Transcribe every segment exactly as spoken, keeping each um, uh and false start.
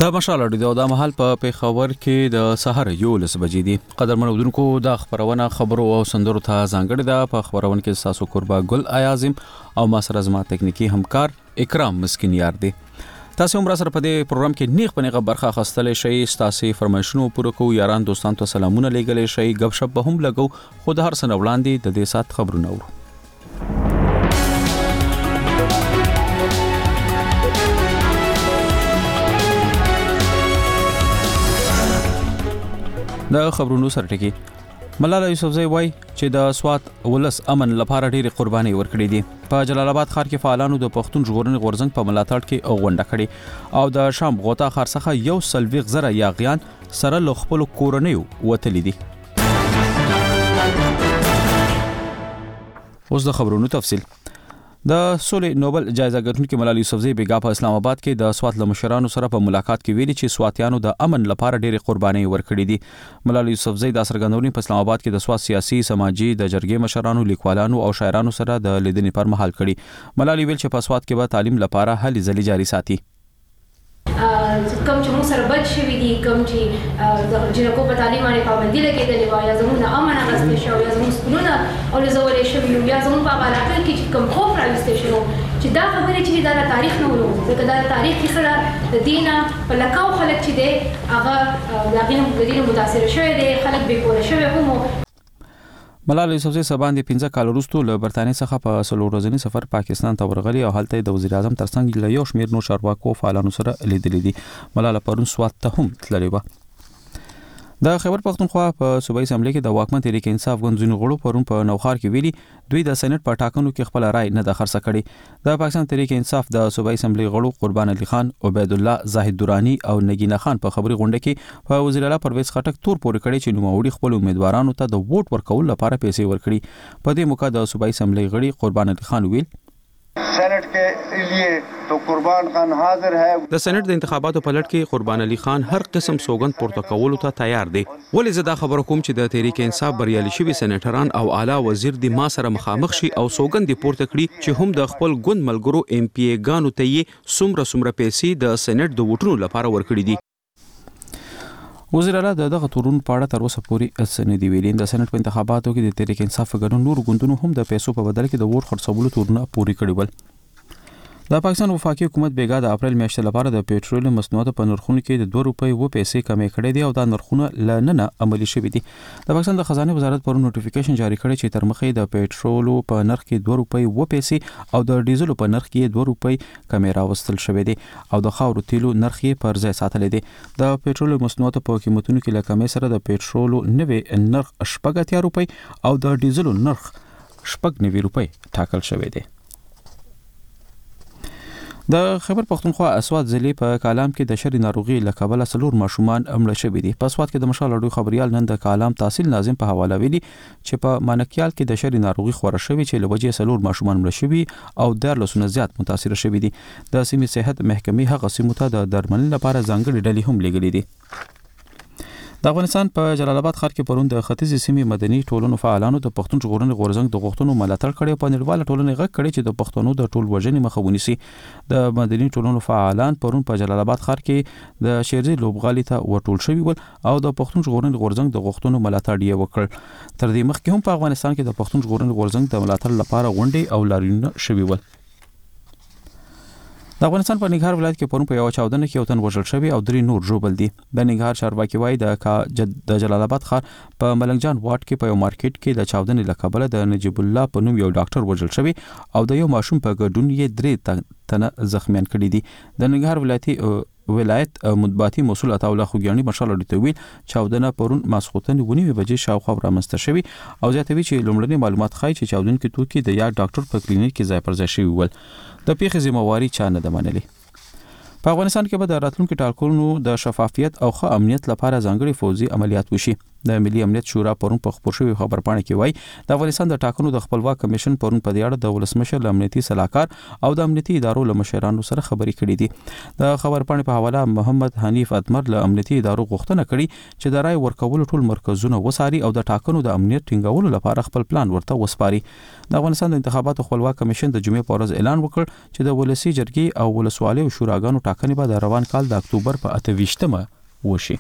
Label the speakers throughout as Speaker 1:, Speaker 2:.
Speaker 1: د مشال اړیدو د محل په پیښور کې د سحر یولس بجې دي. قدرمن اودونکو د خبرونه خبرو او سندرو ته ځانګړي ده. په خبرونه کې ساسو قربا ګل ایازم او ما سره زما تکنیکی همکار اکرام مسکینیار دي. تاسو هم را سره په دې پروګرام کې نیغ پنیغه برخه اخیستلی شئ. ستاسو فرمایشونو پوره کوو. یاران دوستان ته سلامونه لیږلی شئ. غب شپ به هم لګو. خو د هر څه نه وړاندې د دې سات خبرونه اورو. د خبرونو سره ټکی ملاله یوسفزئی وای چې د سوات ولس امن لپاره ډېری قرباني ورکړې دي. په جلال آباد ښار کې فعالانو د پښتون ژغورنې غورځنګ په ملاتړ کې غونډه کړې او د شام غوطه ښار څخه یو سلویغ زره یاغیان سره له خپلو کورنیو وتلي دي. اوس د خبرونو تفصیل. د سولې نوبل جایزه ګټونکې ملاله یوسفزئی بیګا په اسلام آباد کې د سوات له مشرانو سره په ملاقات کې ویلي چې سواتیانو د امن لپاره ډېرې قربانۍ ورکړې دي. ملاله یوسفزئی د څرګندونې په اسلام آباد کې د سوات سیاسي، سماجي، د جرګې مشرانو، لیکوالانو او شاعرانو سره د لیدنې پر مهال کړي. ملاله ویل چې په سوات کې به تعلیم لپاره هلې ځلې جاري ساتي.
Speaker 2: کم چې موږ سره بد شوي دي، کم چې د جنکو په تعلیم باندې پابندي لګېدلې وه، یا زموږ نه امن اخیستی شوی، یا زموږ سکولونه اولوزولی شوي وو، یا زموږ په هغه علاقه کې چې کوم خوف راویستی شوی وو، چې دا خبرې چې دي دا د تاریخ نه ولو، ځکه دا د تاریخ کیسه ده. د دې نه په لکاو خلک چې دی هغه د هغې نه د دې نه متاثره شوی دی، خلک بې کوره شوي هم وو.
Speaker 1: ملاله یوسفزئی سباندې پنځه کال وروسته له برتانیې څخه په څلور ورځني سفر پاکستان ته ورغلي او هلته د وزیر اعظم ترڅنګ له یو شمېر نور چارواکو او فعالانو سره لیدلي دي. ملاله پرون سوات ته هم تللې وه. د خیبر پختونخوا په صوبایي اسمبلی کې د واکمن تحریک انصاف ګوند ځینو غړو پرون په نوښار کې ویلي دوی د سېنات په ټاکنو کې خپل رائے نه ده خرڅه کړې. د پاکستان تحریک انصاف د صوبایي اسمبلی غړو قربان علي خان، عبید الله، زاهد درانی او نگینه خان په خبري غونډه کې په وزیر اعلی پرویز خټک تور پورې کړی چې نوموړي خپل امیدوارانو ته د ووټ ورکول لپاره پیسې ورکړي. په دې موقع د صوبایي اسمبلی غړي قربان علي خان ویل
Speaker 3: سینٹ کے لیے تو قربان خان حاضر ہے.
Speaker 1: د سېنات د انتخاباتو په لړ کې قربان علي خان هر قسم سوګند پورته کولو ته تیار دی. ولې زه دا خبره کوم چې د تحریک انصاف بریالي شوي سېنیټران او اعلی وزیر د ما سره مخامخ شي او سوګند پورته کړي چې هم د خپل ګوند ملګرو ایم پی ای ګانو ته یې څومره څومره پیسې د سېنات د ووټونو لپاره ورکړي دي. وزیر اعلی د دغه تورون په اړه تر اوسه پورې څه نه دی ویلي. د سېنات په انتخاباتو کې د تحریک انصاف ګڼو نور ګوندونو هم د پیسو په بدل کې د ووټ خرڅولو تورونه پوري کړي ول. د پاکستان وفاقي حکومت بیګا د اپریل میاشتې لپاره د پېټرول مصنوعاتو په نرخونو کې د دوه روپۍ و پیسې کمې کړې دي او دا نرخونه ل نه نه عملي شوي دي. د پاکستان د خزانه وزارت پرون نوټیفیکیشن جاری کړی چې تر مخې د پېټرول په نرخ کې دوه روپۍ و پیسې او د ډیزل په نرخ کې دوه روپۍ کمې راوستل شوې دي او د خاورو تیلو نرخ یې پر ځای ساتل دي. د پېټرول مصنوعاتو په قیمتونو کې له کمې سره د پېټرول نوې نرخ شپږ اتیا روپۍ او د ډیزل نرخ شپږ نوي روپۍ ټاکل شوی دی. د خیبر پختونخوا اسوات ضلع په کالام کې د شری ناروغي له کبله څلور ماشومان مړه شوي دي. په اسوات کې د مشال اډو خبريال نن د کالام تحصیل ناظم په حواله ویلي چې په مانکیال کې د شری ناروغي خوره شوي چې له وجې څلور ماشومان مړه شوي او د لسونه زیات متاثر شوي دي. د سیمې صحت محکمې هغه سیمو ته د درملنې لپاره ځانګړي ډلې هم لېږلي دي. د افغانستان په جلال آباد ښار کې پرون د ختیځې سیمې مدني ټولنو فعالانو د پښتون ژغورنې غورځنګ د غوښتنو ملاتړ کړی. په نړیواله ټولنه غږ کړی چې د پښتنو د ټول وژنې مخه ونیسي. د مدني ټولنو فعالان پرون په جلال آباد ښار کې د شیرزي لوبغالي ته وټول شوي ول او د پښتون ژغورنې غورځنګ د غوښتنو ملاتړ یې وکړ. تر دې مخکې هم په افغانستان کې د پښتون ژغورنې غورځنګ د ملاتړ لپاره غونډې او لاریونونه شوي ول. د افغانستان په ننګرهار ولایت کې پرون په یو چاودنه کې یو تن وژل شوی او درې نور ژوبل دي. د ننګرهار چارواکي وایي د د جلال آباد ښار په ملنګ جان واټ کې په یو مارکیټ کې د چاودنې له کبله د نجیب الله په نوم یو ډاکټر وژل شوی او د یو ماشوم په ګډون یې درې تنه زخمیان کړي دي. د ننګرهار ولایتي ولایت مطبوعاتي مسؤل عطاالله خوګیانی مشال اډیټویل چاودنه پرون ماسخوتن ونیمه بجې شاوخوا رامنځته شوی او زیاتوي چې لومړني معلومات ښایي چې چاودونکي توکي د یا ډاکټر په کلینیک کې ځای پر ځای شوی ول. د پیښې ذمہواری چا نه ده منلې. په افغانستان کې به د راتلونکو ټاکنو د شفافیت او ښه امنیت لپاره ځانګړي فوزي عملیات وشي. د ملي امنیت شورا پرون په خبر شوی خبر پاڼه کې وایي د افغانستان د ټاکنو د خپلواک کمیشن پرون په دې اړه د ولسمشر امنیتي صلاحکار او د امنیتي ادارو له مشرانو سره خبرې کړې دي. د خبر پاڼې په حواله محمد حنیف اتمر له امنیتي ادارو غوښتنه کړې چې د رای ورکولو ټول مرکزونه وساري او د ټاکنو د امنیت ټینګولو لپاره خپل پلان ورته وسپاري. د افغانستان د انتخاباتو خپلواک کمیشن د جمعې په ورځ اعلان وکړ چې د ولسی جرګې او ولسوالیو شوراګانو ټاکنې به د روان کال د اکتوبر په اته ویشتمه وشي.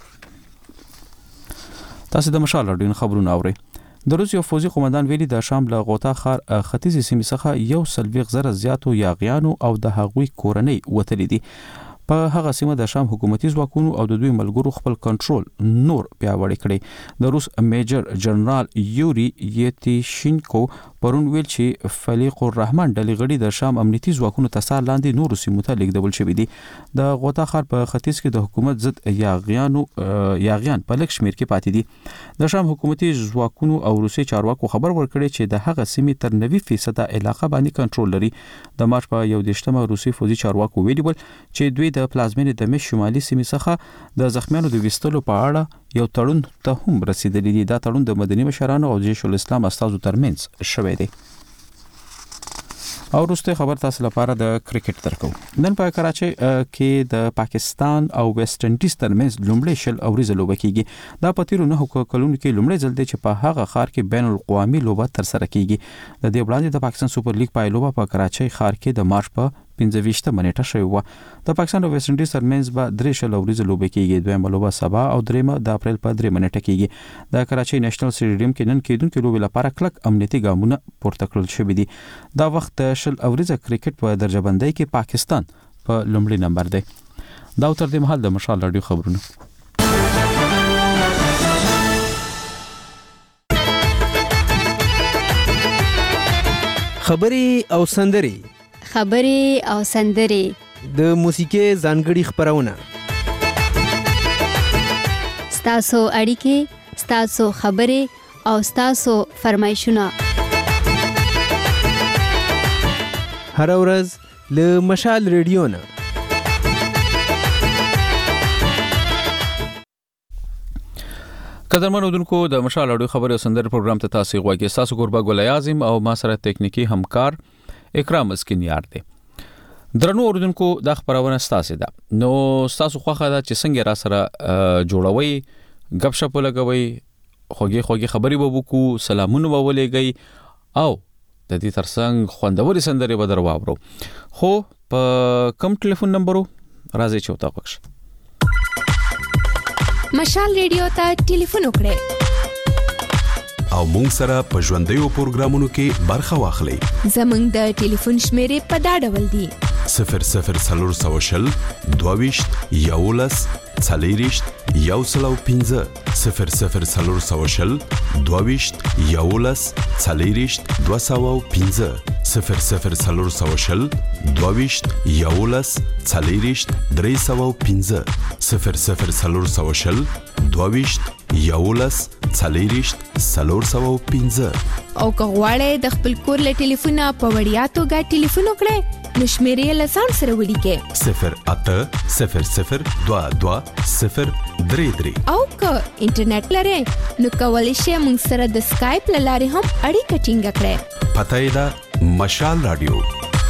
Speaker 1: تاسو د مشال راډیو خبرونه اورئ. د روس یو فوزي قومندان ویلي د شام له غوطه خار ختیځي سیمې څخه یو سلويغ زره زیاتو یاغیانو او د هغوی کورنۍ وتلې دي. په هغه سیمه د شام حکومتي ځواکونو او د دوی ملګرو خپل کنټرول نور پیاوړی کړي. د روس میجر جنرال یوري یتیشینکو پرون ویل چې فلیق الرحمن ډلې غړي د شام امنیتي ځواکونو ته سار لاندې نور سیمو ته لیږدول شوي دي. د غوطه خار په ختیځ کې د حکومت ضد یاغیانو یاغیان په لږ شمیر کې پاتې دي. د شام حکومتي ځواکونو او روسي چارواکو خبر ورکړي چې د هغه سیمې تر نوي فیصد علاقه باندې کنټرول لري. د مارچ په یو دیشتمه روسي فوزي چارواکو ویلي ول چې دوی د پلازمینې د مش شمالي سیمې څخه د زخمیانو د وستلو په اړه یو تړون ته هم رسیدلی دي. دا تړون د مدني مشرانو او جيش الاسلام استازو ترمنځ شوی دی. او وروسته خبر تاسو لپاره د کرکټ درکو. نن په کراچۍ کې د پاکستان او ویسټ انډیز ترمنځ لومړی شل اوریزه لوبه کیږي. دا په تیرو نه کلونو کې لومړی ځل دی چې په هغه ښار کې بین الاقوامي لوبه تر سره کیږي. د دې وړاندې د پاکستان سوپر لیګ پای لوبه په کراچۍ ښار کې د مارچ په پنځه ویشتمه نیټه شوی و. د پاکستان او ویسټ انډیز ترمنځ به درې شل اوریزه لوبه کیږي. دویمه لوبه سبا او دریمه د اپریل په دریمه نیټه کیږي. د کراچۍ نېشنل سټیډیم کې نن کېدونکو لوبې لپاره کلک امنیتي ګامونه پورته کړل شوي دي. دا وخت د شل اوریزه کرکټ په درجه بندۍ کې پاکستان په لومړي نمبر دی. دا تر دې مهال د مشال راډیو خبرونه.
Speaker 4: خبري او سندري
Speaker 5: خبري او سندري
Speaker 4: د موسیقي ځانګړي خبرونه
Speaker 5: ستاسو اړیکې ستاسو خبري او ستاسو فرمایشونه
Speaker 4: هر ورځ له مشال ریډیو نه.
Speaker 1: قدرمن اودونکو د مشال اډو خبري او سندري پروګرام ته تاسو غواړئ. تاسو ګوربا ګل اعظم او ما سره ټیکنیکی همکار اکرام اسکینیار دی. درنو اودونکو د خبرونه ستاسو ده. نو تاسو خوخه ده چې څنګه را سره جوړوي غب شپ لګوي خوږی خوږی خبري به وکړو سلامونه به ولېږي او د دې ترڅنګ خوندوري سندري به درواورو. خو په کم ټلیفون نمبرو راځي چې وتا پکښ
Speaker 5: مشال ریډیو ته ټلیفون وکړئ
Speaker 6: او مونږ سره په ژوندیو پروګرامونو کې برخه واخلئ.
Speaker 5: زمونږ د ټلیفون شمیرې په دا ډول دي:
Speaker 6: صفر صفر څلور سوه شل دوه ویشت یولس څلېرویشت یو سل او پنځه صفر صفر څلور سوه شل دوه ویشت یولس څلېرویشت دوه سوه او پنځه صفر صفر څلور سوه شل دوه ویشت یولس څلېرویشت درې سوه او پنځه صفر صفر څلور سوه شل دوه ویشت یولس څلېرویشت څلور سوه او پنځه.
Speaker 5: او که غواړئ د خپل کور له ټلیفونه په وړیا توګه ټلیفون وکړئ نو شمیرې له ځان سره ولیکئ
Speaker 6: صفر اته صفر صفر دوه دوه صفر درې درې.
Speaker 5: او که انټرنیټ لرئ نو کولی شئ موږ سره د سکایپ له لارې هم اړیکه ټینګه کړئ.
Speaker 6: پته یې ده مشال راډیو.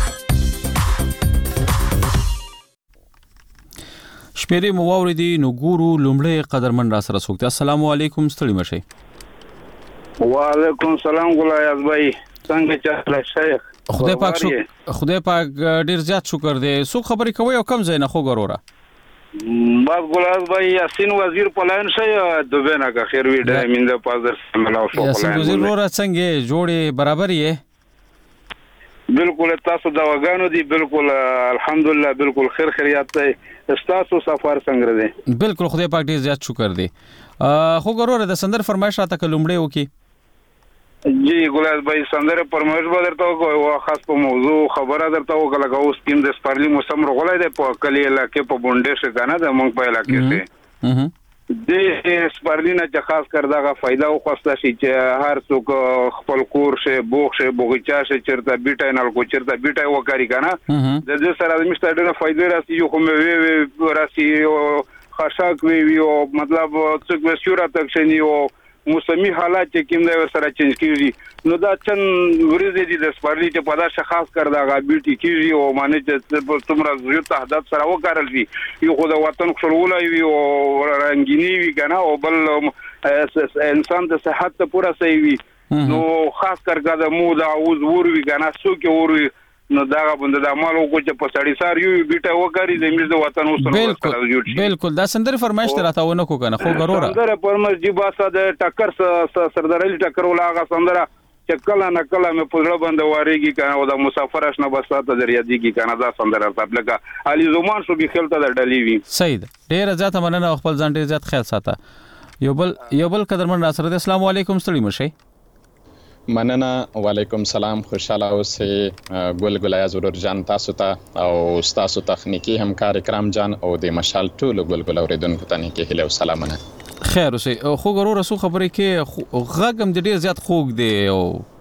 Speaker 1: شمیرې مو واوریدي نو ګورو لومړی قدرمن را سره څوک دی. السلام علیکم ستړي مشئ.
Speaker 7: وعلیکم السلام ګلای ازبای څنګه چاله شیخ
Speaker 1: خدای پاک شو خدای پاک ډیر زیات شکر دی. سو خبرې کوي او کم ځای نه خو ګوروره
Speaker 7: بس ګلای ازبای یاسین وزیر پلان شي دوبه نه که خیر وی ډای مینده پازر ملاو شو
Speaker 1: یاسین وزیر ورته څنګه جوړې برابر یې
Speaker 7: بالکل تاسو دا وګانو دي بالکل الحمدلله بالکل خیر خیریت دی. تاسو سفر څنګه دی؟
Speaker 1: بالکل خدای پاک ډیر زیات شکر دی. خو ګوروره د سندر فرمایش راته کلمړې وکي
Speaker 7: جی ګلای بھائی سندره فرمایش به درته وکړو خاص په موضوع خبره درته وکړه که اوس کیم د سپارلی موسم رغولای دی په کلی علاقې په بونډې څخه کنه د مونږ په علاقې څخه د سپارلی نه چې خاص کر دغه فائدہ او خواسته شي چې هر څوک خپل کور شه بوخ شه بوغچا شه چرته بیټای نه کو چرته بیټای وکاري کنه د دې سره د مشته ډېر فائدې راسي یو کوم وی راسي خاصه کوي یو مطلب څوک وسوره تک شنی او موسمي حالات چې کوم دی سره چینج کیږي نو دا چن ورځې دي د سپارلي چې په دا شخص کړ دا غابيټي کیږي او معنی چې څومره زیات تهدید سره وکړل شي یو خو د وطن خلولای وي او رنگینی وي کنه او بل انسان د صحت ته پورا صحیح وي نو خاص کر دا مو دا اوز ور وي کنه سو کې ور نو دا غوند د عمل کو چې په سړی سار یو بیٹه وکړي د امیر د وطن اوسره
Speaker 8: بالکل دا سندره فرمایش تر راته ونه کو کنه خو ضروره
Speaker 7: سندره فرمایش دی باسه د ټکر سردارلی ټکر ولاغه سندره چې کله نه کله مې پوزړه باندې واریږي کنه او د مسافر آشنا بساته دریا دی کی کنه دا سندره تبلګه علي زمان شو به خلته د ډلی وی
Speaker 8: سید ډیر زیات مننه خپل ځان ډیر زیات خیال ساته یو بل یو بل قدرمن ناصر السلام علیکم ستړي مشي
Speaker 9: مننه وعلیکم سلام خوشاله اوسې ګل ګلیا ضرور جان تاسو ته او تاسو تخنیکی همکار اکرام جان او د مشال ټول ګل ګل اوریدونکو ته نیکی هله او سلامونه
Speaker 8: خیر اوسې خو غرور رسو خبرې کې غږم د ډیر زیات خوګ دی او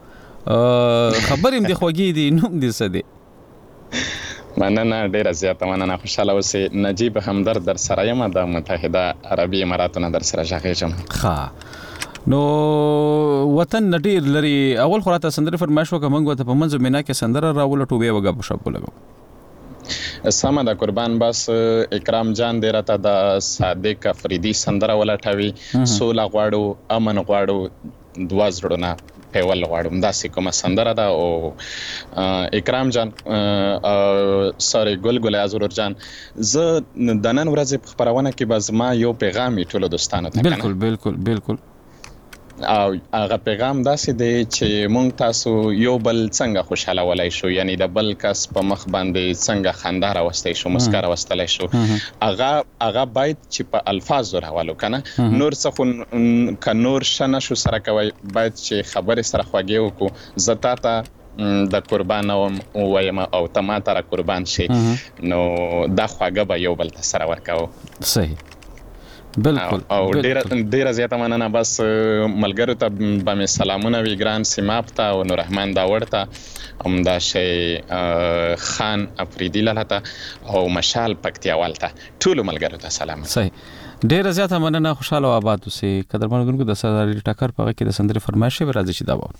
Speaker 8: خبرې دې خوږی دي نوم دې څه دی
Speaker 9: مننه ډیر زیات مننه خوشاله اوسې نجیب همدرد در سره یم د متحده عربی اماراتونو در سره ژغېږم
Speaker 8: ښه نو وطن نډیر لري اول خراته سندره فرمایش وکړه موږ ته په منځ مینا کې سندره راول ټوبه وګه په شپ لګو
Speaker 9: سما د قربان بس اکرام جان دی راته د صادق افریدي سندره ولټوي سولا غواړو امن غواړو دوا زړونه پیول غواړم دا سې کومه سندره ده او اکرام جان سوري ګل ګل ازور جان ز د نن ورځې په خبرونه کې باز ما یو پیغام ټول دوستانو ته
Speaker 8: بالکل بالکل بالکل
Speaker 9: او هغه پیغام داسې دی چې مونږ تاسو یو بل څنګه خوشاله ولای شو یعنی د بل کس په مخ باندې څنګه خندا راوستای شو مسکا راوستلای شو هغه هغه باید چې په الفاظ راولو کنه نور څه ک نور شنه شو سره کوي باید چې خبره سره خوږی وکړو زتا ته د قربان او وایم او تما تر قربان شي نو دا خواږه به یو بل سره ورکاو
Speaker 8: صحیح بالکل
Speaker 9: او ډیر ډیر زیاته مننه بس ملګرو ته به مې سلامونه وی ګران سیماپ ته او نور رحمان داوړ ته همدا شی خان افریدی لاله او مشال پکتیاوال ته ټول ملګرو ته سلام
Speaker 8: صحیح ډیر زیاته مننه خوشاله او آباد اوسئ قدرمن غونکو د سردار ټکر په کې د سندره فرمایش به راځي چې دا و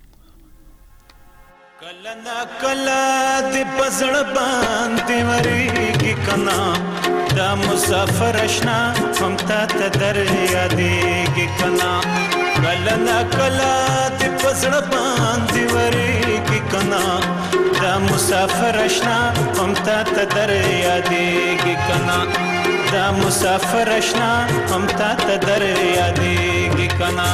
Speaker 10: کلنا کلا د پزړ باندې وریږي کنا دا مسافر اشنا هم تا ته در یادېږي کنا کلنا کلا د پزړ باندې وریږي کنا دا مسافر اشنا هم تا ته در یادېږي کنا دا مسافر اشنا هم تا ته در یادېږي کنا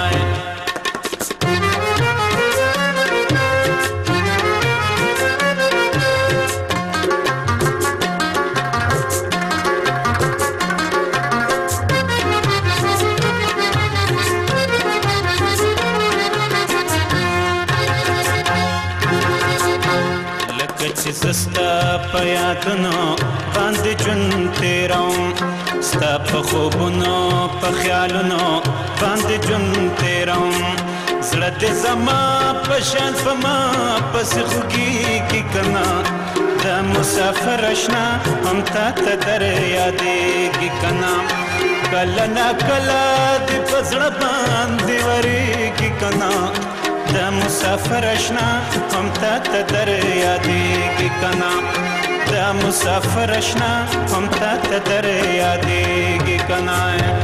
Speaker 10: سستا پیادونو باندې جون تیروم ستا په خوبونو په خیالونو باندې جون تیروم زړه دې زما په شان په ما پسې خوږیږي کنا دا مسافر اشنا هم تا ته در یادېږي کنا کله نا کله دې په زړه باندې وریږي کنا دا مسافر اشنا هم تا ته در یادېږي کنا دا مسافر اشنا هم تا ته در یادېږي کنا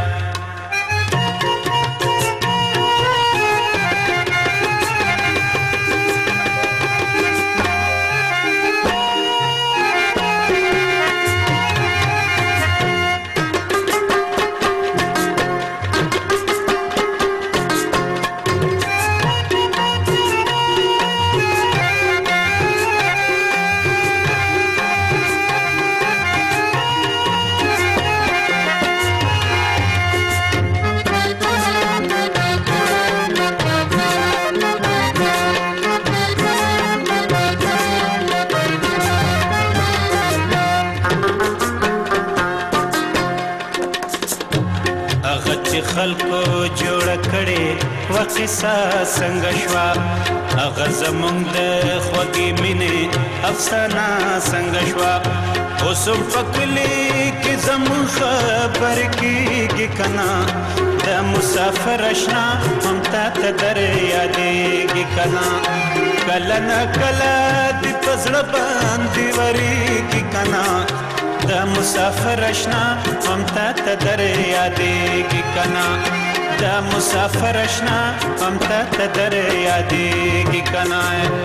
Speaker 10: خلکو جوړ کړي وقصه څنګه شوا هغه زمونږ د خوږې مینې افسانه څنګه شوا اوس په کلي کې زمونږ خبرې کېږي کنا د مسافر اشنا هم تا ته در یادېږي کنا کله نه کله د پزړه باندې وریږي کنا د مسافر اشنا هم تا ته در یادېږي کنا د مسافر اشنا هم تا ته در یادېږي کنا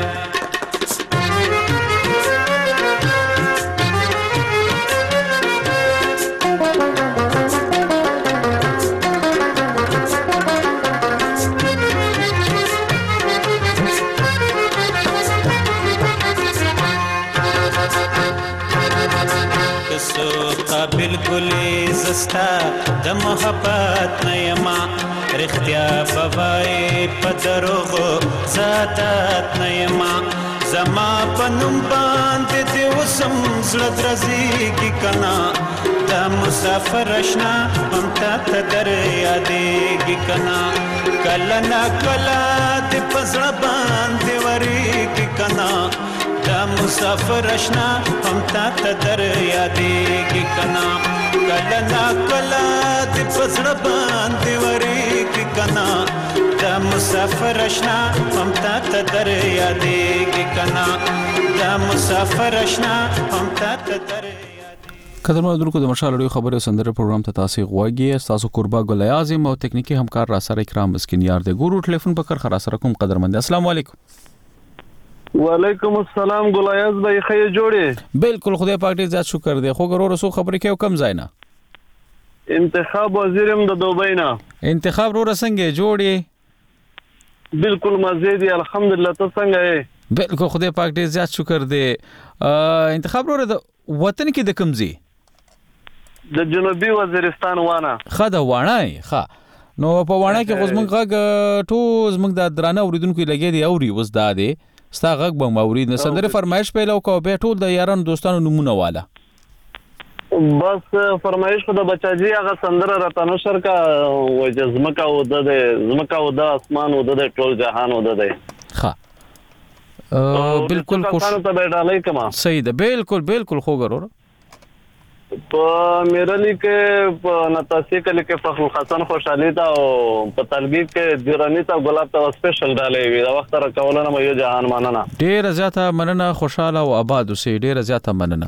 Speaker 10: بالکل زستا د محبت نه یما رښتیا بوای په دروغو ذاتات نه یما زما په نوم باندې د وسم زړه درځيږي کنا د مسافر اشنا هم تا ته در یادېږي کنا کله نه کله د پزړه باندې وریږي کنا دا مسافر اشنا هم تا ته در یادېږي کنا کله نا کله د پزړه باندې وریږي کنا دا مسافر اشنا هم تا ته در یادېږي کنا دا مسافر اشنا هم تا ته در
Speaker 8: قدرمنو درکو د مشال اړیو خبرو سندره پروګرام ته تاسو غواګي تاسو قربا ګل اعظم او تکنیکی همکار را سره اکرام مسکینیار د ګورو ټلیفون پکړ خرا سره کوم قدرمن السلام علیکم
Speaker 11: وعلیکم السلام ګلایاز بھائی خیر جوړې
Speaker 8: بالکل خدای پاک دې زیات شکر دې خو ګورو رسو خبرې کې کم ځای نه
Speaker 11: انتخاب وزیرم د دوبۍ نه
Speaker 8: انتخاب رو رسنګې جوړې
Speaker 11: بالکل مزه دي الحمدلله ته څنګه یې
Speaker 8: بالکل خدای پاک دې زیات شکر دې انتخاب رو د وطن کې د کمزي
Speaker 11: د جنوبي وزیرستان وانه
Speaker 8: خدا وانه ښه نو په وانه کې غوښمن غږ ټول زمنګ د درانه اوریدونکو لګي دی اوري وس دا دی ستا غږ به مورید نه سندره فرمایش پیلو کو به ټول د یارانو دوستانو نمونه والا
Speaker 11: بس فرمایش خو د بچاجي هغه سندره راتنو شر کا وجزمکا و د زمکا و د اسمان و د ټول جهان و د
Speaker 8: ښه بالکل خوش
Speaker 11: ته بیٹالای کما
Speaker 8: صحیح ده بالکل بالکل خو ګرور
Speaker 11: په میرلی کې په نتاسی کلی کې فخر حسن خوشحالي تا او په تلګي کې دیرانی تا ګلاب تا سپیشل ډالې وی دا وخت را کولنه مې جهان مننه
Speaker 8: ډیر زیاته مننه خوشاله او آباد اوسې ډیر زیاته مننه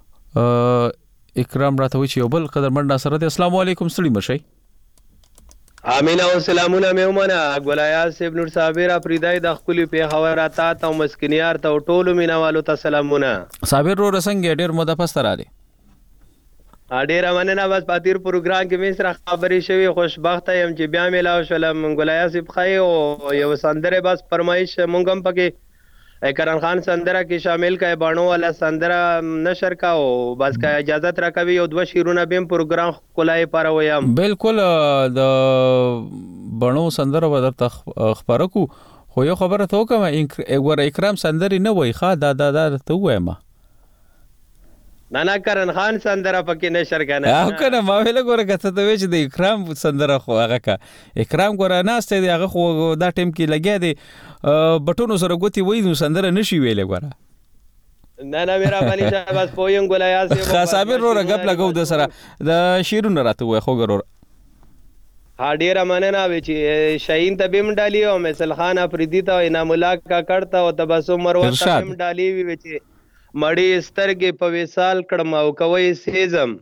Speaker 8: اکرام راته وی چې یو بل قدرمن سره د السلام علیکم سلیم شي
Speaker 12: امین او سلامونه مې ومنه ګلایاز صاحب نور صابر افریدای د خپل په خبراته او مسکینیار ته ټولو مینوالو ته سلامونه
Speaker 8: صابر رو رسنګ ډیر مده پستراله
Speaker 12: ډیر مننه بس پاتیر پروګرام کې مې سره خبرې شوي خوشبخت یم چې بیا ملاو شلم ګلایاز صاحب خای او یو سندره بس فرمایش مونږ هم پکې کرن خان سندره کې شامل کای بانو والا سندره نشر کا او بس کا اجازه تر کوي او دو شیرونه بیم پروګرام کولای پاره ویم
Speaker 8: بالکل د بانو سندره ودر خبره کو خو یو خبره ته کوم ور اکرام سندري نه وای خا دا دا ته وایم
Speaker 12: نه نه کرن خان سندره پکې نشر کنه
Speaker 8: او کنه ما ویل ګوره کته ته وی چې د اکرام سندره خو هغه کا اکرام ګوره ناشته دی هغه خو دا ټیم کې لګیا دی بټونو سره ګوتی وای نو سندره نشي ویلې ګوره
Speaker 12: نه نه میرا باندې بس پویم ګلایاز
Speaker 8: خاصابر رو رغب لګو د سره د شیرونه راته وای خو ګرور
Speaker 12: ها ډیر مننه وی چې شاهین تبیم ډالی او مثل خان افریدی ته انعام الله کا کړتا او تبسم مروه تبیم ډالی وی چې مړی سترګې په وصال کړم او کوي سیزم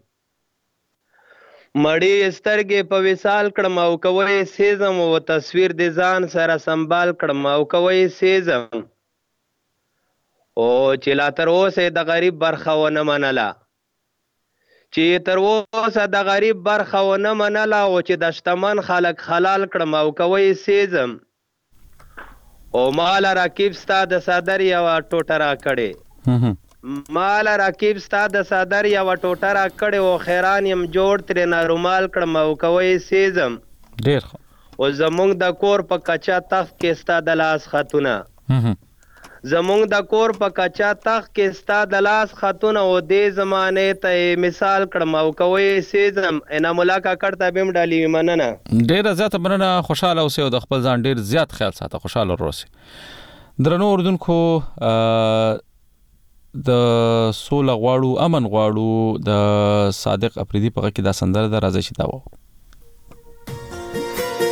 Speaker 12: مړی سترګې په وصال کړم او کوي سیزم او تصویر د ځان سره سنبال کړم او کوي سیزم او چې لا تر اوسه د غریب برخه ونه منله چې تر اوسه د غریب برخه ونه منله او چې د شتمن خلک حلال کړم او کوي سیزم او مال راکیب ستا د صدر یو ټوټه را کړي مال راکیب ستا د صدر یو ټوټه را کړي او خیران يم جوړ تر نه رومال کړم او کوي سیزم
Speaker 8: ډیر
Speaker 12: او زمونږ د کور په کچا تخت کې ستا د لاس خاتونه زمونږ د کور په کچا تخت کې ستا د لاس خاتونه او دې زمانه ته مثال کړم او کوي سیزم انا ملاقات کړه بهم ډالي مننه
Speaker 8: ډیر زیات مننه خوشاله اوسه او د خپل ځان ډیر زیات خیال ساته خوشاله روسي درنو اردوونکو د سوله غواړو امن غواړو د صادق افریدي په کې دا سندره د راځي چې دا و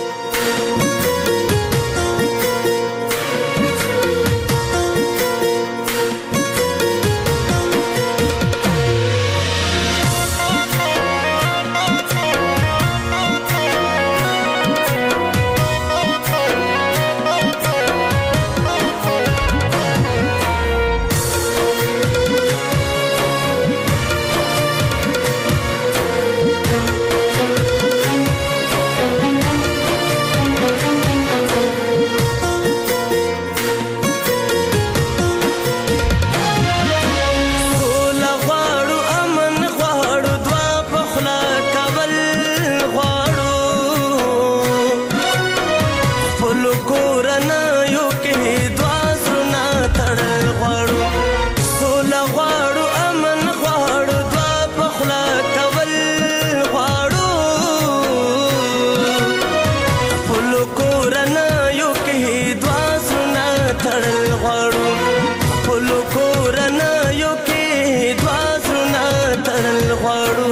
Speaker 13: کورنا یو کې دوا زړونه تړل غواړو سوله غواړو امن غواړو دوا په خوله کول غواړو خپلو کورنا یو کې دوا زړونه تړل غواړو خپلو کورنا یو کې دوا زړونه تړل غواړو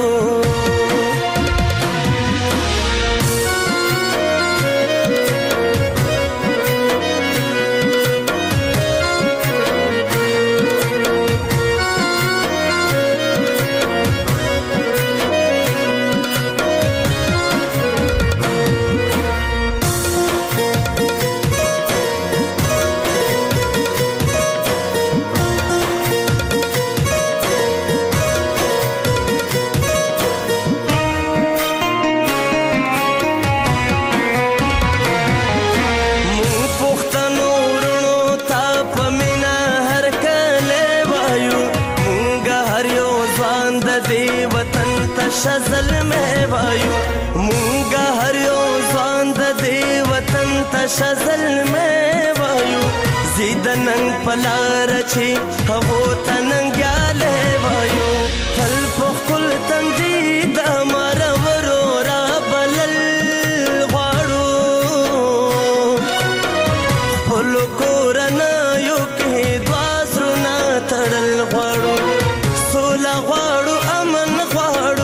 Speaker 13: شزل میں وایو مونگا ہریو ځوان د دې وطن ته شزل میں وایو زید ننګ پلار چی هو تننګاله وایو تل په خپل تندې د مر ورورا بلل غواړو خپل کورنا یو کې دواسرونه تړل غواړو سوله غواړو امن غواړو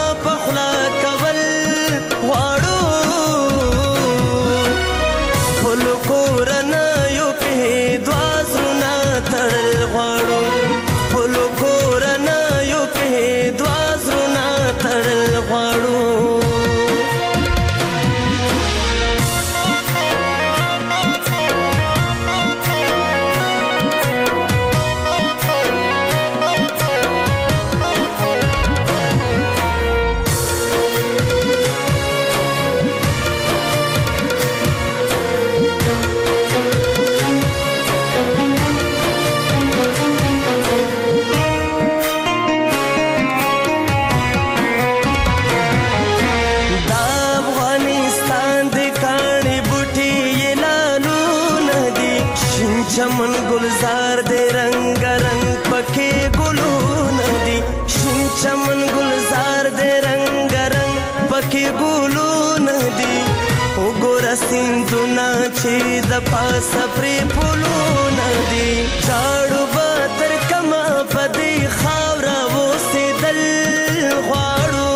Speaker 13: چمن گلزار دے رنگ رنگ پکے گلو ندی شین چمن گلزار دے رنگ رنگ پکے گلو ندی او ګور سیندونه چې د پاسه پرې پلو ندی جاړو به تر کما پدې خاوره اوسېدل غواړو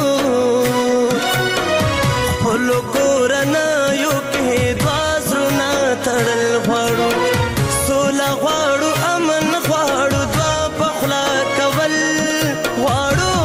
Speaker 13: خپلو کورنیو کې دوه زړونه تړل غواړو سوله غواړو امن غواړو دوه په خوله کول غواړو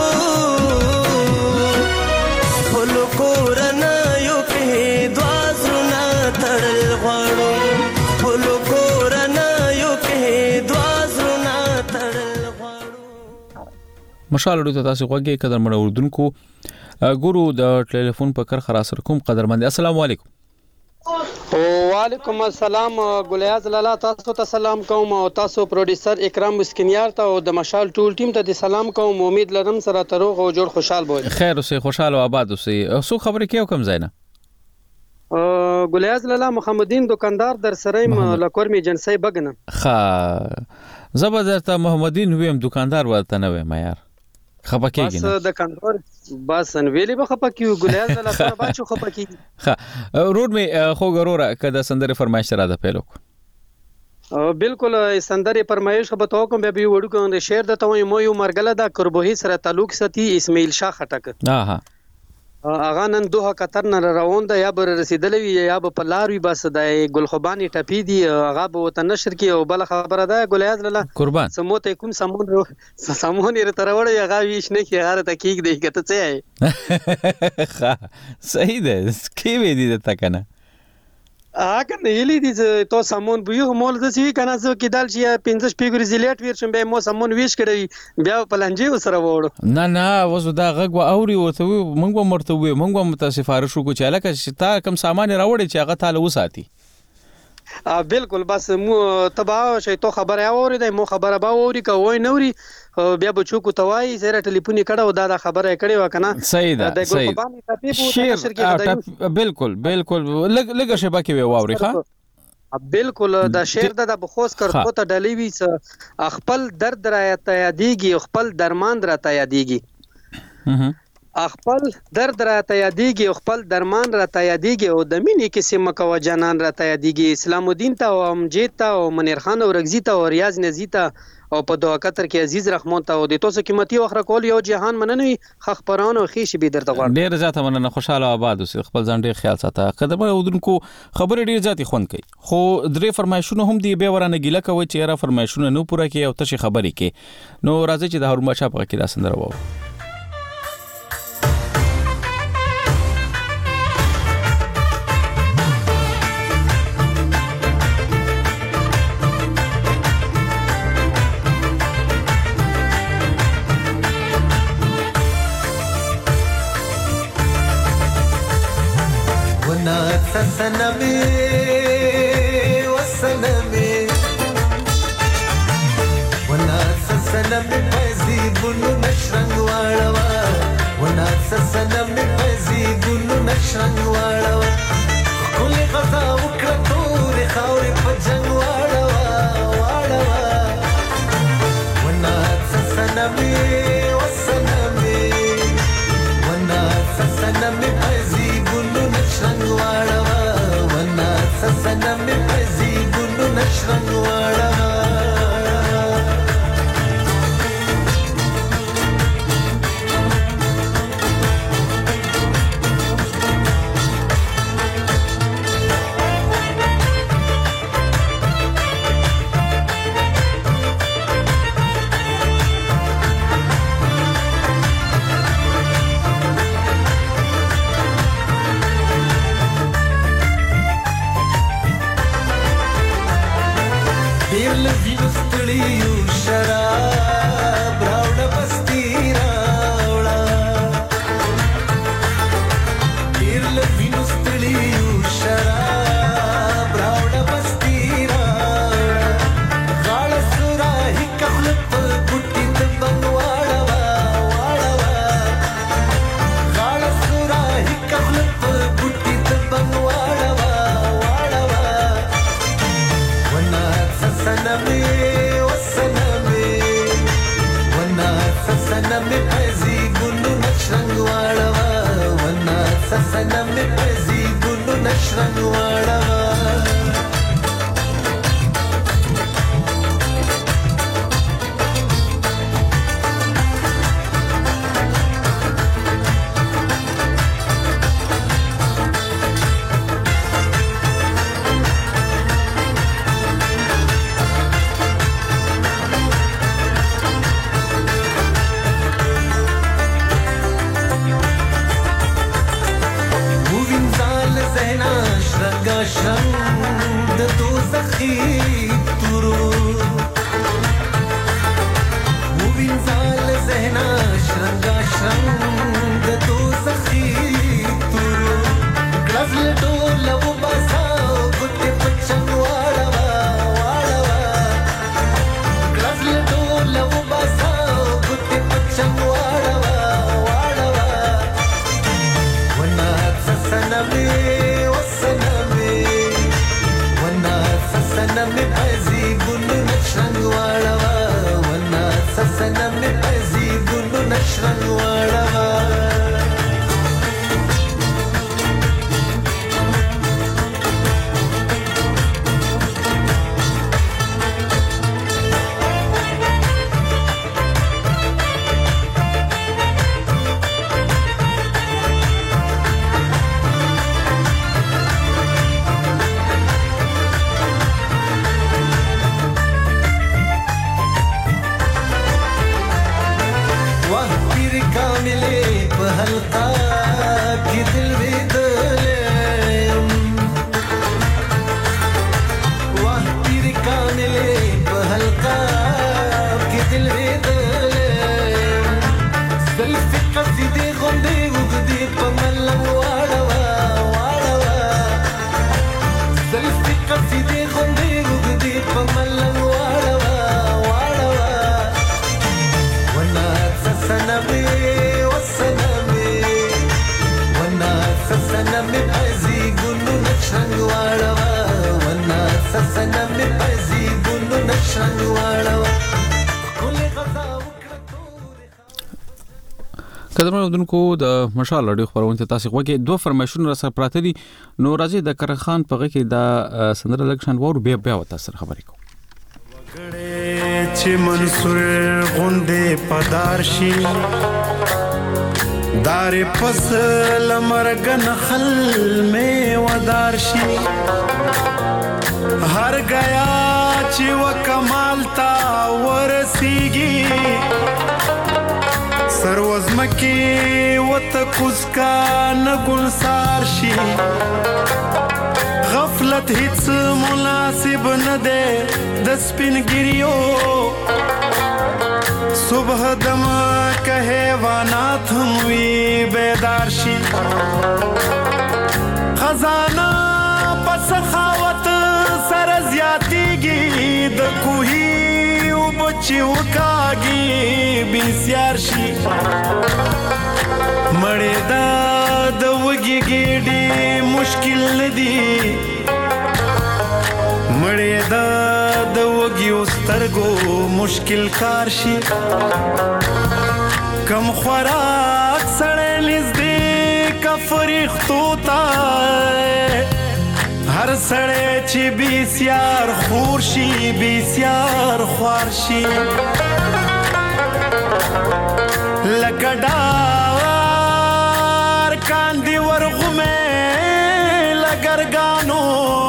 Speaker 13: خپلو کورنیو کې دوه زړونه تړل غواړو خپلو کورنیو کې دوه زړونه تړل غواړو.
Speaker 8: مشال ورته تاسو غوږی قدر مړ اردوونکو ګورو د ټلیفون په کر خلاص کوم قدرمند. السلام علیکم.
Speaker 14: وعلیکم السلام ګلیاز لالا تاسو ته سلام کوم او تاسو پروډوسر اکرام مسکینیار ته او د مشال ټول ټیم ته سلام کوم. امید لرم سره تروغ او جوړ خوشحال بوي.
Speaker 8: خیر اوسې خوشاله او آباد اوسې. سو خبرې کیو کوم زینا
Speaker 14: ګلیاز لالا محمدین دکاندار در سره لکور می جنسي بغنه
Speaker 8: ها زبردست محمدین ویم دکاندار ورته نه ویم یار خپکیږي
Speaker 14: بس د کندور بس ان ویلې به خپکیو ګلیاز لالا سره بچو خپکیږي.
Speaker 8: ها روډ می خو غرورا کده سندره فرمایش را ده پیلو
Speaker 14: بالکل سندره فرمایش به تو کوم به وړو کوم شعر د توي مو یو مرګله د قربوهي سره تعلق ساتي اسماعیل شاه خټک.
Speaker 8: ها ها
Speaker 14: اغه نن دوه قطر نه روان ده یا بر رسیدلې یا به پلار وي بس د ګلخوبانی ټپی دی هغه به وطن نشر کی او بل خبره ده ګلیاز لالا
Speaker 8: قربان
Speaker 14: سموته کوم سمون سمون یې تر وړ هغه ویش نه کی هغه ته کیک دی کته څه
Speaker 8: ها صحیح ده کی وی دي ته کنه
Speaker 14: هغه نه یلی دي ته سمون بو یو مول د سی کنه زه کیدل چې پنځه شپږ ریزلیټ ورشم به مو سمون ویش کړی بیا پلنجي وسره وړو
Speaker 8: نه نه وزو دا غږ اوري وته مونږ به مرته وي مونږ به متاسفارش وکړو چې الکه شتا کم سامان راوړي چې هغه تعالی وساتي.
Speaker 14: بالکل بس مو تبا شي تو خبره اوري د مو خبره با اوري کوی نوري بیا بچو کو توای زره ټلیفونی کړه دا خبره کړي وکنه
Speaker 8: صحیح ده صحیح بالکل بالکل لګ لګ شبکه وی واوري ښا
Speaker 14: بالکل دا شعر د بخوس کرتو ته ډلې وی خپل درد را یادېږي خپل درمان را یادېږي خپل درد را یادېږي خپل درمان را یادېږي او د مینې کیسه مکو جانان را یادېږي اسلام الدین ته او امجید ته او منیر خان اورغزی ته او ریاض نزی ته او په دوا قطر کې عزیز رحمان ته او د توسو قیمتي وخره کول یو جهان مننوي خخ پرانو خېش به درته غواړم
Speaker 8: ډیر زیاته مننه خوشاله آباد اوسې خپل ځان ډیر خیال ساته قدمه ودونکو خبره ډیر زیاتې خوند کوي خو درې فرمایشونه هم دی به ورانه ګیله کوي چې را فرمایشونه نو پوره کوي او تشي خبرې کوي نو راځي چې د هارون بادشاہ په کې دا سندره وو
Speaker 13: سنمي وسنمي وانا سنمي فايزي بنو نشرنگ واړوا وانا سنمي فايزي بنو نشرنگ واړوا كل غزا وکړه خاورې په جنگ واړوا واړوا وانا سنمي وسنمي وانا سنمي فايزي بنو نشرنگ واړوا سنم می پزی ګلو نشرنګ واړه شان واړه
Speaker 8: قدرمن اوردونکو د مشال اړیو خبرونه تاسو غوږی دوه فرمایشونه را سره پراته دي نو راځي د کرن خان په غږ کې دا سندره لکشن ور بیا بیا وتا سره خبرې کوم
Speaker 15: چې منصور غوندې پدار شي دار پس لمرګن خل می ودار شي هر گیا چې وکمال تا ورسیږي سروزمکی وتکوس کا نګلسار شي غفلت هیڅ مناسب نه ده د سپینګریو صبح دم که حیوانات هم وی بیدار شي خزانه پس خاوت سر زیاتیږي د کوهي او بچي وکاږي بسیار شي مړې دا د وګي ګډي مشکل ندي مړې دا د وګي سترګو مشکل کار شي کم خوراک سړې نږدې کا فرښتو تا هر سړې چې بسیار خور شي بسیار خوار شي لکډار کاندي ورغمه لګرګانو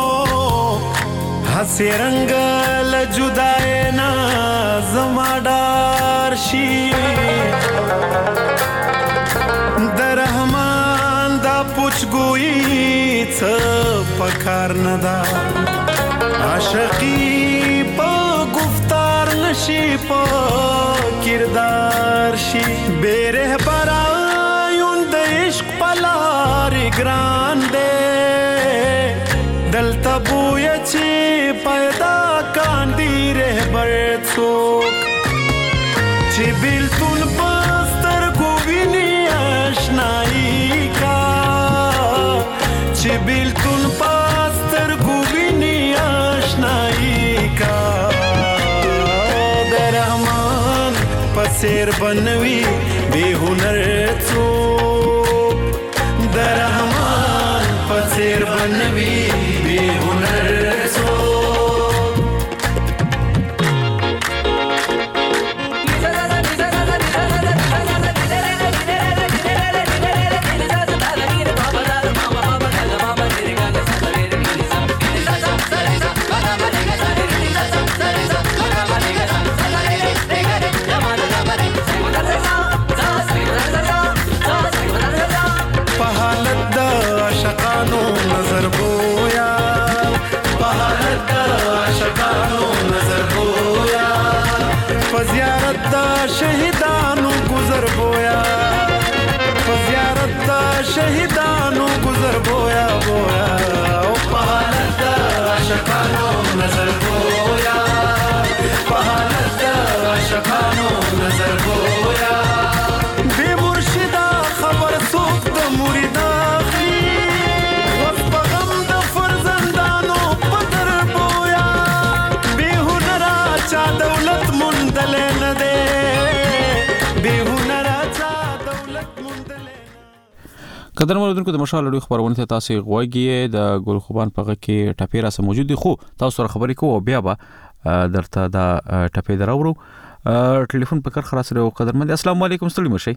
Speaker 15: حسي رنگ لجدای نا زمادار شي درحمان دا پوچګوي څه پکار ندا عاشقي په گفتار نشي په کردار شي بیره برایون د عشق پلار ګرانده دلته بوی چې پیدا کاندي رهبر څوک چې بیلتون پستر کو ویني آشنایی کا چې بیلتون پستر کو ویني آشنایی کا درحمان پسیر بنوي بے هنر څوک درحمان پسیر بنوي بے هنر څوک شهیدانو گذر بویا فزیارت دا شهیدانو گذر بویا بویا او پہالت دا عاشقانو نظر بویا پہالت دا عاشقانو نظر بویا بے مرشدہ خبر سوک دا مرید آخری وقت بغم دا فرزندانو پدر بویا بے ہنرا چا دولت مندلے ندے
Speaker 8: قدرمن اوردونکو د مشال اړیو خبرونه ته تاسو غوږی د ګل خوبان په غږ کې ټپې را سره موجود دي خو تاسو سره خبرې کوو بیا به درته دا ټپې دراوړو ټلیفون په کار خلاص لرو قدرمن السلام علیکم ستړي مشي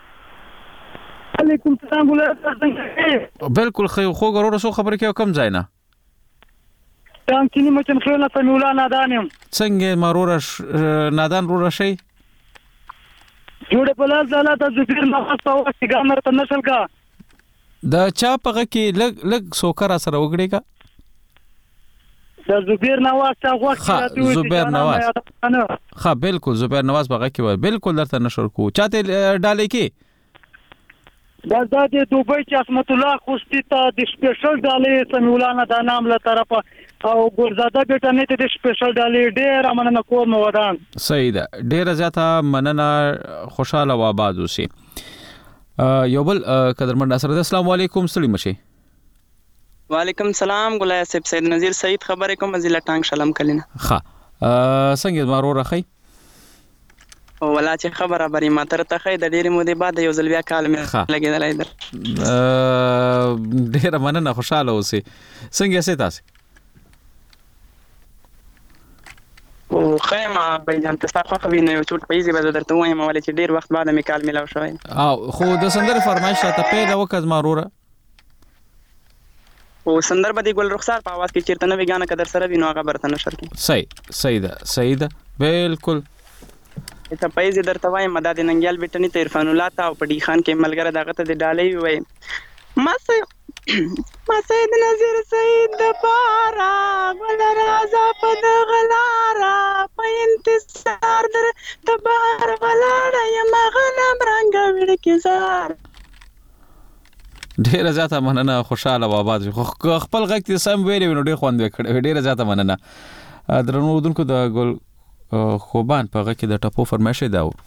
Speaker 16: علیکم السلام ولایت
Speaker 8: بالکل خو خو غوړو سو خبرې کوي کم ځای نه
Speaker 16: تام کینی مچن خلونه سمیولا نادانم
Speaker 8: څنګه مارور نادان رو راشي
Speaker 16: جوړه بلاز زاله د ذکر نفس په وخت کې ګامر ته نشل کا
Speaker 8: دا چا پغه کې لګ لګ سوکر سره وګړي کا
Speaker 16: د زبیر نواز څنګه وخت راځي
Speaker 8: زبیر نواز ها بالکل زبیر نواز پغه کې بالکل درته نشر کو چاته ډالې کې
Speaker 16: دا د دوبۍ چې اسمت الله خوستي ته د سپیشل ډالې سمیولانا د نام له طرفه او ګورزاده بیٹه نه ته د سپیشل ډالې ډېر مننه کوم ودان
Speaker 8: صحیح ده ډېر زیاته مننه خوشاله و آباد اوسئ یو بل قدرمن ناصر السلام علیکم ستړي مشي
Speaker 17: وعلیکم السلام ګلای صاحب سید نذیر سعید خبرې کوم ضلع ټانګ شلم کلینا
Speaker 8: ها څنګه زما ورور اخی
Speaker 17: ولا چې خبره بری ماتر ته خې د ډېرې مودې بعد یو ځل بیا کال مې لګېدلی در
Speaker 8: ډېره مننه خوشحاله اوسئ څنګه یاست تاسې
Speaker 17: او خیمه بایجان ته ستا خوښه وي نو یو چوټ پیسې به زه درته ووایم ولې چې ډېر وخت بعد مې کال میلاو شوی
Speaker 8: او خو د سندرې فرمایش راته پیله وکړه زما وروره
Speaker 17: او سندر به د ګل رخسار په اواز کې چېرته نوې ګانه که در سره وي نو هغه به درته نشر کړي
Speaker 8: صحیح صحیح ده صحیح ده بالکل
Speaker 17: ته پیسې درته وایم دا د ننګیال بیټني ته عرفان الله ته او په ډي خان کې ملګری دغه ته د ډالۍ ووایي ماسه ماسه د نظیر سید د پاره ګل رازه په دغه لاره په انتظار در د بهر ولاړه یم غنم رنګه وړکې زار
Speaker 8: ډیره زیاته مننه خوشاله و آباد خو خپل غږ ته سم ویلې نو ډېر خوند وکړ ډیره زیاته مننه درنو ودونکو د ګل خوبان په غږ کې د ټاپو فرمایش دی او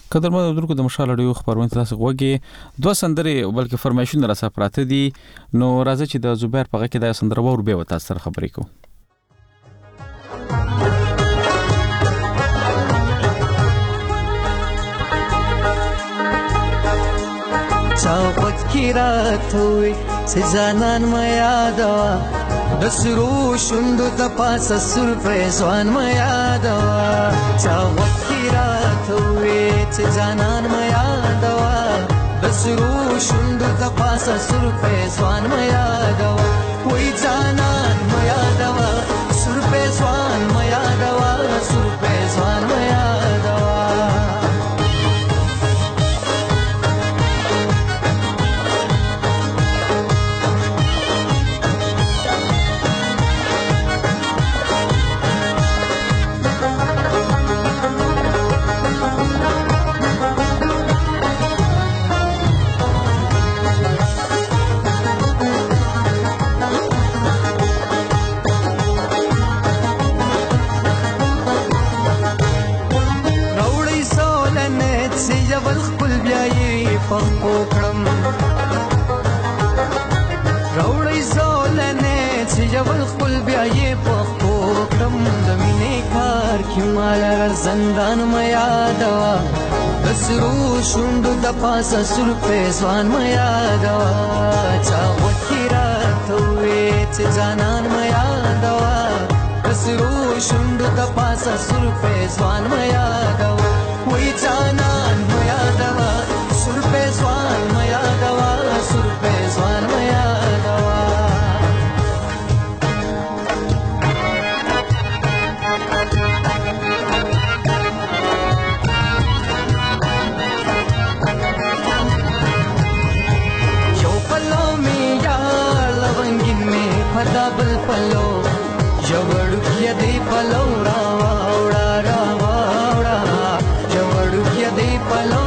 Speaker 8: قدر مده درکو د مشال اړیو خبرونه تاسو غوږی دوه سندرې بلکې فرمایشونه را سپراته دي نو راځي چې د زبیر په غږ کې د سندره ور به وتا سره خبرې کو
Speaker 13: چاوت کی رات ہوئی سے جانان ما یادوا د سرو شوندو د پاسه سر پرزوان ما یادوا چاوت کی رات ہوئی سے جانان ما یادوا د سرو شوندو د پاسه سر پرزوان ما یادوا وای جانان ما یادوا سر پرزوان ما یادوا سر پرزوان ما یادوا پخپو کړم راوړی زولنه چې جبل خپل بیا یې پخپو کړم د مینې کار کې مال زندان ما یادوا د سرو شوندو د پاسه سر پېزوان ما یادوا چا وکی راته وې چې جانان ما یادوا د سرو شوندو د پاسه سر پېزوان ما یادوا وای جانان ما یادوا سر پېزوان ما یادوا سر پېزوان ما یادوا یو پلو می یا لونګین می پتا بل پلو جوړ کیا دی پلو را وړا را وړا جوړ کیا دی پلو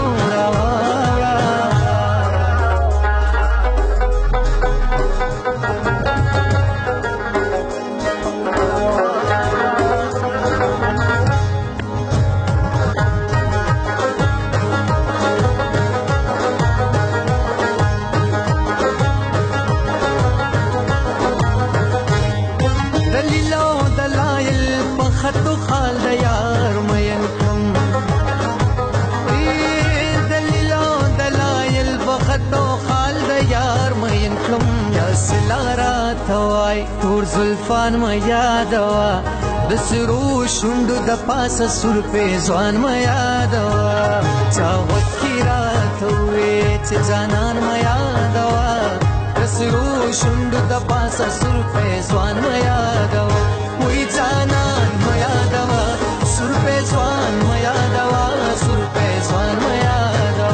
Speaker 13: تور زلفان ما یادوا د سرو شوندو د پاسه سر پېزوان ما یادوا چا وکی راته وې چې جانان ما یادوا د سرو شوندو د پاسه سر پېزوان ما یادوا وای جانان ما یادوا سر پېزوان ما یادوا سر پېزوان ما یادوا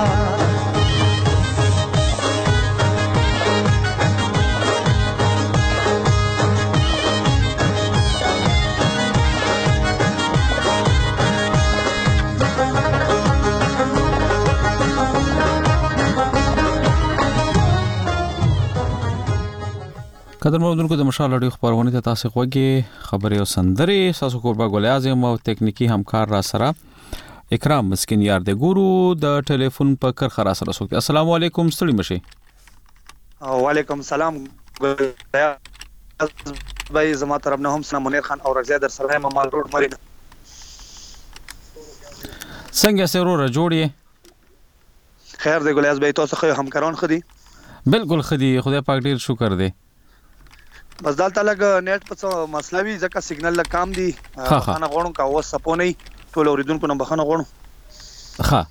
Speaker 8: قدر مودونکو د مشال اړیو خبرونه ته تاسو خوږی خبرې او سندرې تاسو قربا ګل اعظم او تکنیکی همکار را سره اکرام مسکین یار د ګورو د ټلیفون په کر خرا سره سوک السلام علیکم ستړي مشي
Speaker 18: وعلیکم السلام بای زما طرف نه هم سلام منیر خان او رضا در سره مال روډ مرینا
Speaker 8: څنګه سره را جوړی
Speaker 18: خیر دی ګل اعظم بای تاسو خو همکاران خدي
Speaker 8: بالکل خدي خدای پاک ډیر شکر دی
Speaker 18: بس دالته لګ نیټ په مسله وی ځکه سیګنل لګ کام دی خانه غوړم کا و سپو نه ټول اوریدونکو نه بخنه غوړم
Speaker 8: ها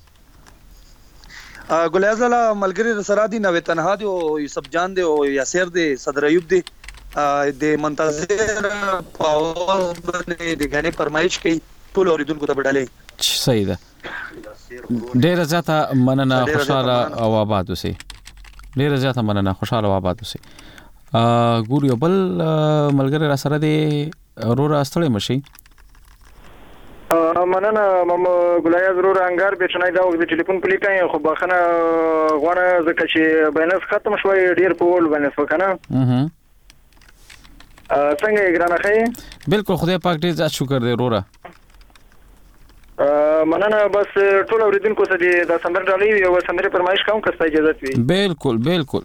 Speaker 18: ګل اعظم ملګری سره دی نو تنها دی او یوسف جان دی او یاسر دی صدر ایوب دی د منتظر پاوز باندې د غنی فرمایش کوي ټول اوریدونکو ته وډالې
Speaker 8: صحیح ده ډیر زیاته مننه خوشاله او آباد اوسئ ډیر زیاته مننه خوشاله او آباد اوسئ ګور یو بل ملګری را سره دی اورورا استړی مشي
Speaker 19: مننه مم ګلای ضرور انګار به چنای دا وخت ټلیفون پلیټای خو بخنه غوړه زکه چې بینس ختم شوی ډیر په ول بینس وکنه
Speaker 8: اها
Speaker 19: څنګه ګرانه خې
Speaker 8: بالکل خدای پاک دې زړه شکر دې اورورا
Speaker 19: مننه بس ټول اوریدونکو ته د سندر ډالۍ یو سندره فرمایش کوم که ستاسو اجازه وي.
Speaker 8: بالکل بالکل.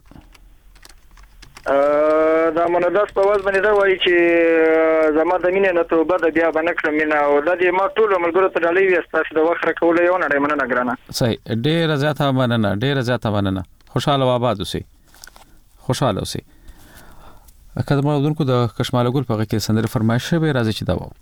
Speaker 19: دا مناداس په واز باندې دا وایي چې زما د مینې نه توبه د بیا باندې کړم مینه او د دې ما ټول ملګرو ته ډالۍ وي ستاسو د وخت راکول یو نه مننه ګرانه.
Speaker 8: صحیح ډېر زیاته مننه ډېر زیاته مننه. خوشاله و آباد اوسئ. خوشاله اوسئ. اکه زما اوریدونکو د کشماله ګل په غږ کې سندره فرمایش شوی راځي چې دا و.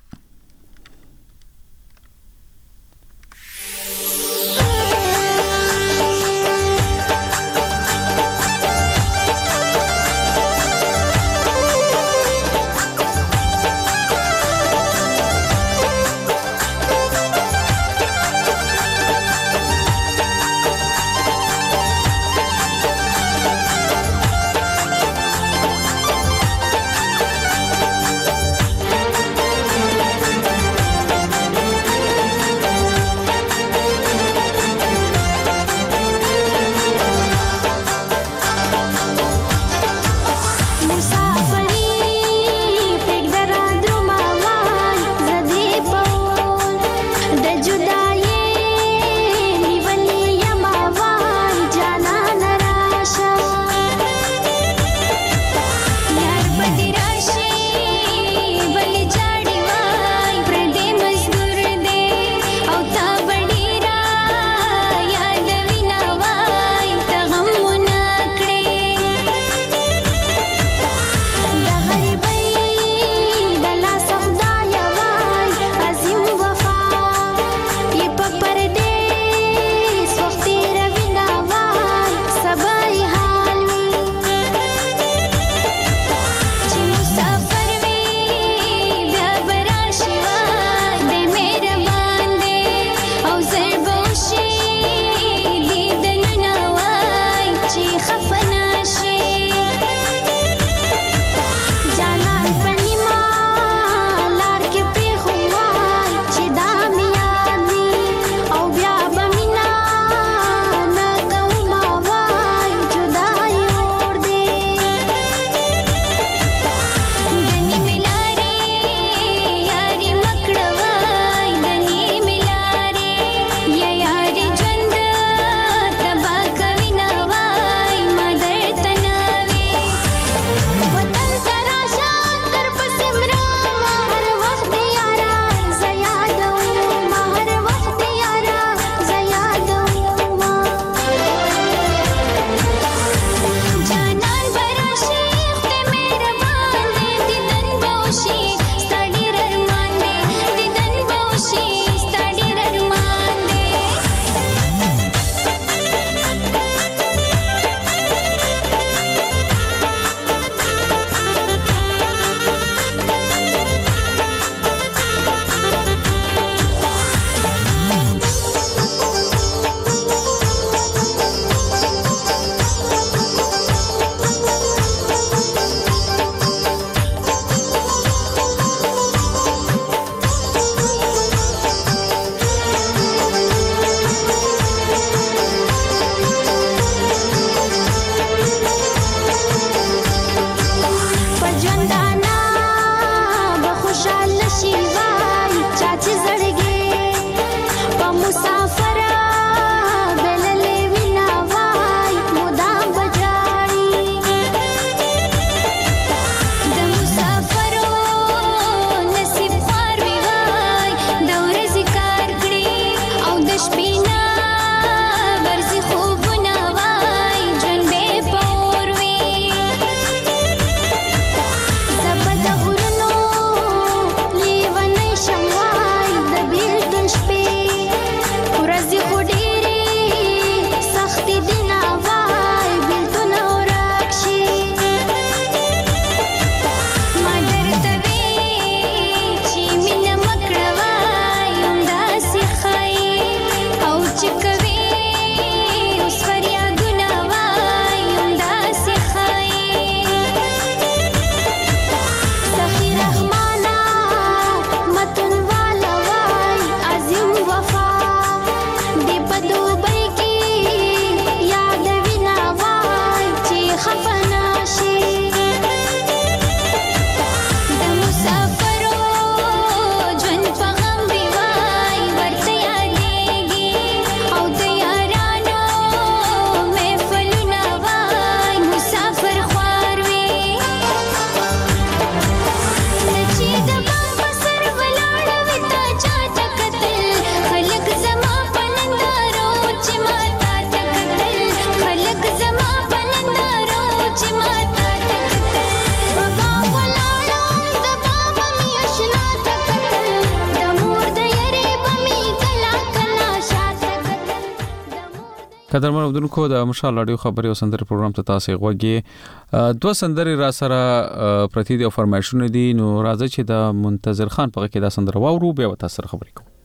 Speaker 8: قدرمن اودونکو د مشال اډیو خبري او سندري پروګرام ته تاسو غوږی دوه سندري را سره پرتی دی فرمایشونه دي نو راځي چې د منتظر خان په کې دا سندره واورو به تاسو سره خبرې کوم.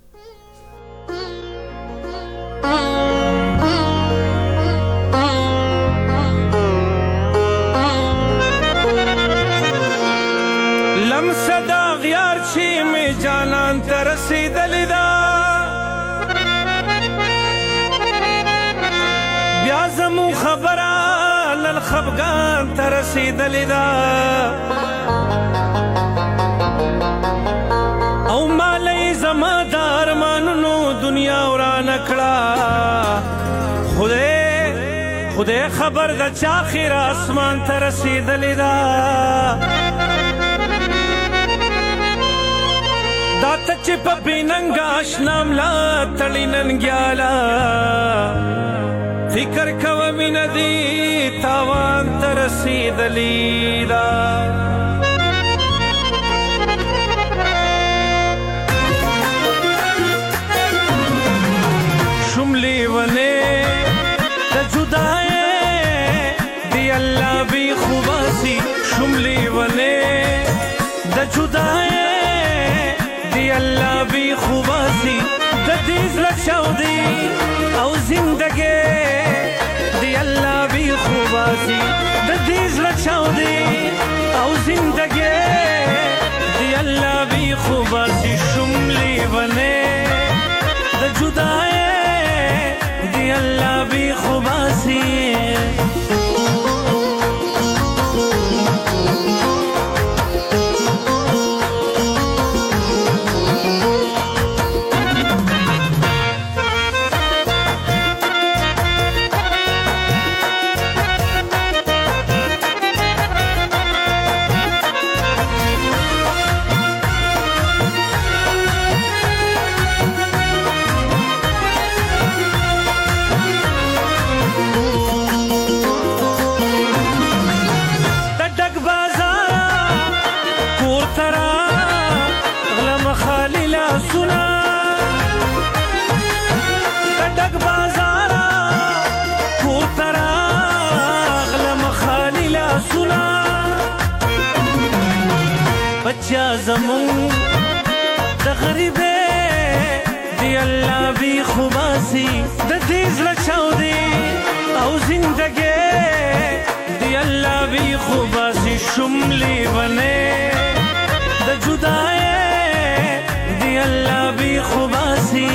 Speaker 15: لمس دا غیار چې می جانان ته رسیدلې ده بیا زمو خبره لل خفګان ته رسیدلې ده او مالې زما د ارمانونو دنیا ورانه کړه خدای خدای خبر د چا خیر اسمان ته رسیدلې ده دا ته چې په بیننګ آشنا ملا تړي ننګیاله فکر کوه مینه دې تاوان ته رسېدلې ده شوم لیونې د جدایۍ دی الله بی خوباسي شوم لیونې د جدایۍ دی الله بی خوباسي د دې زړه چاودي او زندګي دی الله بی خوباسي د دې زړه چاودي او زندګي دی الله بی خوباسي شوم لیونې د جدایۍ دی الله بی خوباسي بچا زمون د غریبې دی الله بی خوباسي د دې زړه چاودي او زندګي دی الله بی خوباسي شوم لیونې د جدایۍ دی الله بی خوباسي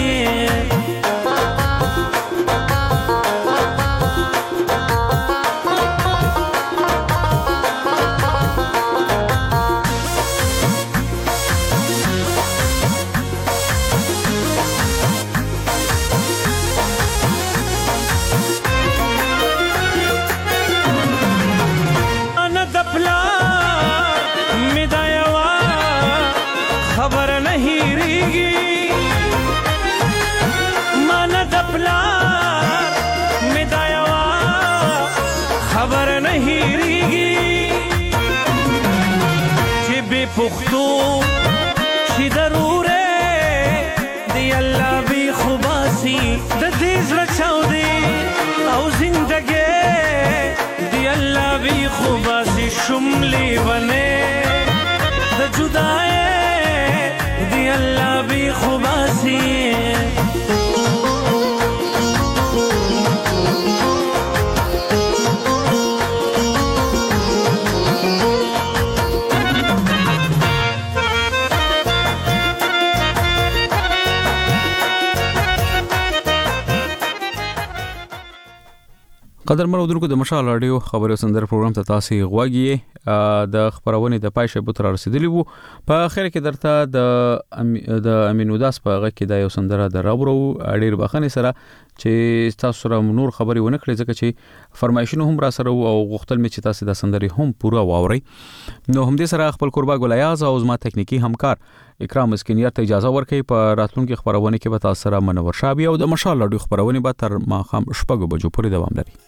Speaker 15: پختو شي ضروره دی الله بی خوباسي د دې زړه چاودي او زندګي دی الله بی خوباسي شوم لیونې د جدایۍ دی الله بی خوباسي
Speaker 8: قدرمن اودونکو د مشال اډیو خبرو سندر پروګرام ته تاسو غواګي د خبرونه د پای شبو تر رسیدلی وو په اخر کې درته د د امینوداس په هغه کې د یو سندره د راوړو اړیر بخنه سره چې تاسو سره نور خبري ونه کړی ځکه چې فرمایشونه هم را سره او غوښتل می چې تاسو د سندري هم پورا واوري نو هم دې سره خپل قربا ګلیاز او زما تکنیکی همکار اکرام اسکینیار ته اجازه ورکړي په راتلونکو خبرونه کې به تاسو سره منور شابي او د مشال اډیو خبرونه به تر ما خام شپږ بجو پورې دوام لري.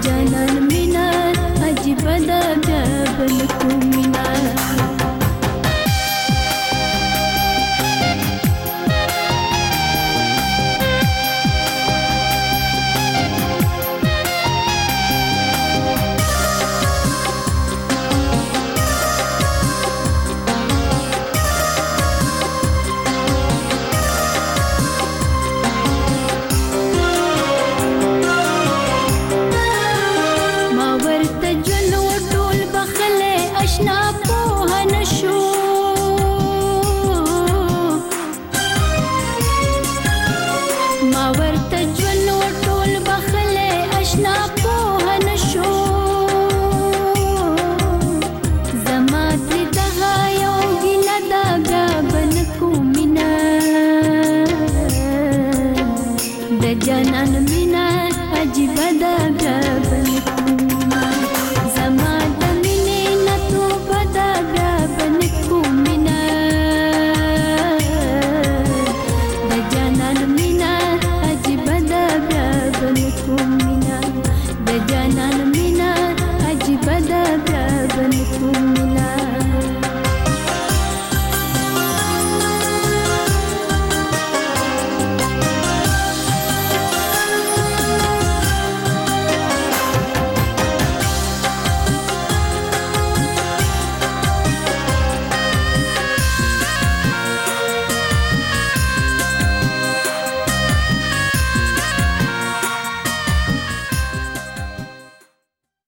Speaker 20: جانان مینا عجیب ده بیا بل کو مینا